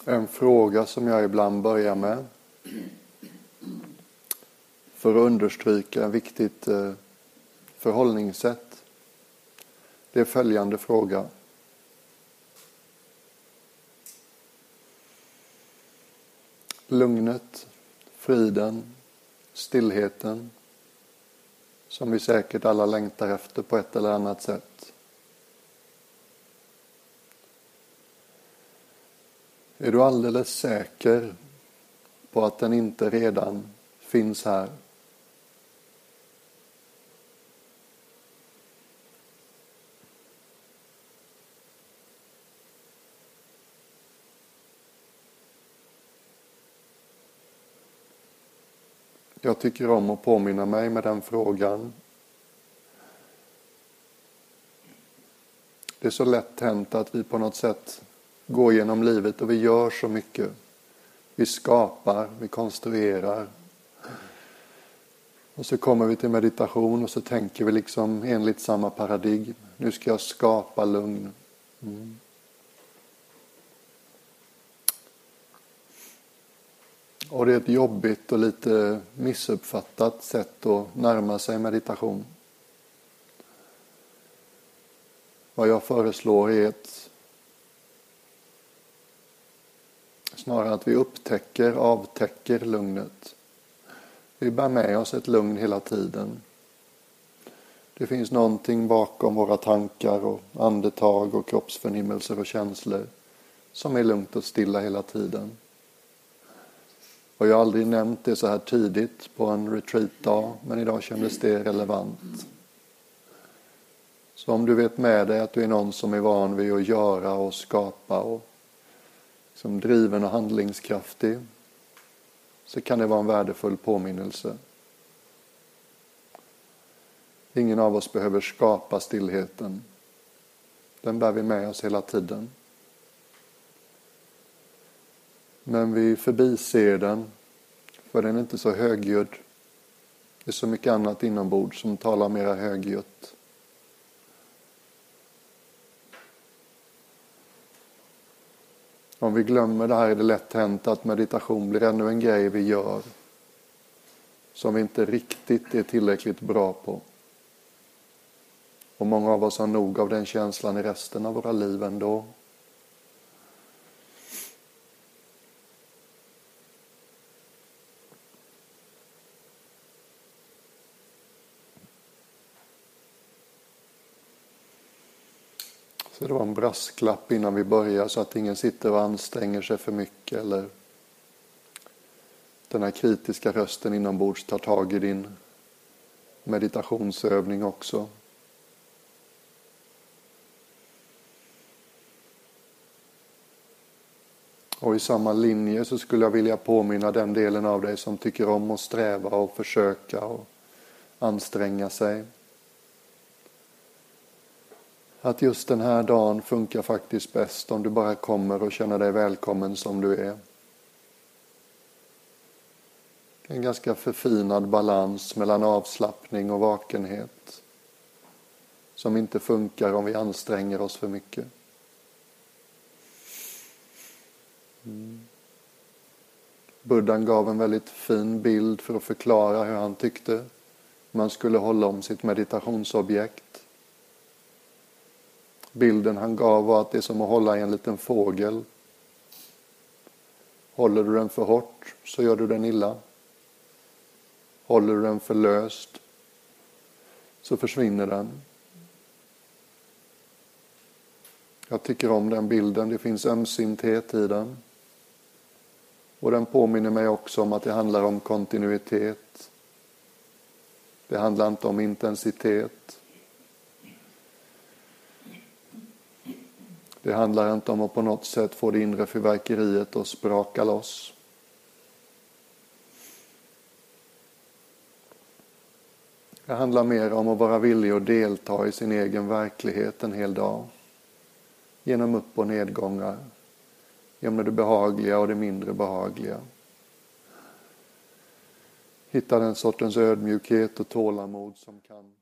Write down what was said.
En fråga som jag ibland börjar med för att understryka ett viktigt förhållningssätt. Det är följande fråga. Lugnet, friden, stillheten som vi säkert alla längtar efter på ett eller annat sätt. Är du alldeles säker på att den inte redan finns här? Jag tycker om att påminna mig med den frågan. Det är så lätt hänt att vi på något sätt går genom livet och vi gör så mycket. Vi skapar, vi konstruerar. Och så kommer vi till meditation och så tänker vi liksom enligt samma paradigm. Nu ska jag skapa lugn. Och det är ett jobbigt och lite missuppfattat sätt att närma sig meditation. Vad jag föreslår är snarare att vi avtäcker lugnet. Vi bär med oss ett lugn hela tiden. Det finns någonting bakom våra tankar och andetag och kroppsförnimmelser och känslor som är lugnt och stilla hela tiden. Och jag har aldrig nämnt det så här tidigt på en retreat-dag, men idag kändes det relevant. Så om du vet med dig att du är någon som är van vid att göra och skapa och som driven och handlingskraftig, så kan det vara en värdefull påminnelse. Ingen av oss behöver skapa stillheten. Den bär vi med oss hela tiden. Men vi förbiser den, för den är inte så högljudd. Det är så mycket annat inombords som talar mera högljutt. Om vi glömmer det här är det lätt hänt att meditation blir ännu en grej vi gör som vi inte riktigt är tillräckligt bra på. Och många av oss har nog av den känslan i resten av våra liv ändå. Så det var en brasklapp innan vi börjar så att ingen sitter och anstränger sig för mycket eller den här kritiska rösten inombords tar tag i din meditationsövning också. Och i samma linje så skulle jag vilja påminna den delen av dig som tycker om att sträva och försöka och anstränga sig. Att just den här dagen funkar faktiskt bäst om du bara kommer och känner dig välkommen som du är. En ganska förfinad balans mellan avslappning och vakenhet. Som inte funkar om vi anstränger oss för mycket. Buddhan gav en väldigt fin bild för att förklara hur han tyckte man skulle hålla om sitt meditationsobjekt. Bilden han gav var att det är som att hålla i en liten fågel. Håller du den för hårt så gör du den illa. Håller du den för löst så försvinner den. Jag tycker om den bilden. Det finns ömsinthet i den. Och den påminner mig också om att det handlar om kontinuitet. Det handlar inte om intensitet. Det handlar inte om att på något sätt få det inre fyrverkeriet att spraka loss. Det handlar mer om att vara villig att delta i sin egen verklighet en hel dag. Genom upp- och nedgångar. Genom det behagliga och det mindre behagliga. Hitta den sortens ödmjukhet och tålamod som kan